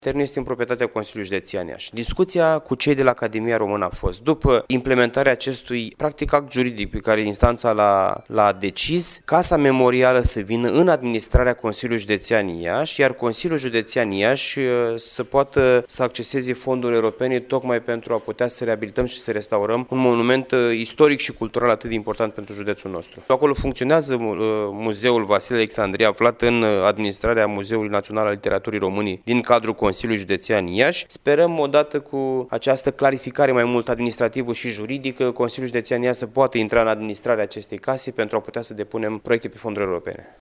Terenul este în proprietatea Consiliului Județean Iași. Discuția cu cei de la Academia Română a fost, după implementarea acestui practic act juridic pe care instanța l-a decis, Casa Memorială să vină în administrarea Consiliului Județean Iași, iar Consiliul Județean Iași să poată să acceseze fonduri europene tocmai pentru a putea să reabilităm și să restaurăm un monument istoric și cultural atât de important pentru județul nostru. Acolo funcționează Muzeul Vasile Alexandrie, aflat în administrarea Muzeului Național al Literaturii Române din cadrul Consiliului Județean Iași. Sperăm, odată cu această clarificare mai mult administrativă și juridică, Consiliul Județean Iași să poată intra în administrarea acestei case pentru a putea să depunem proiecte pe fonduri europene.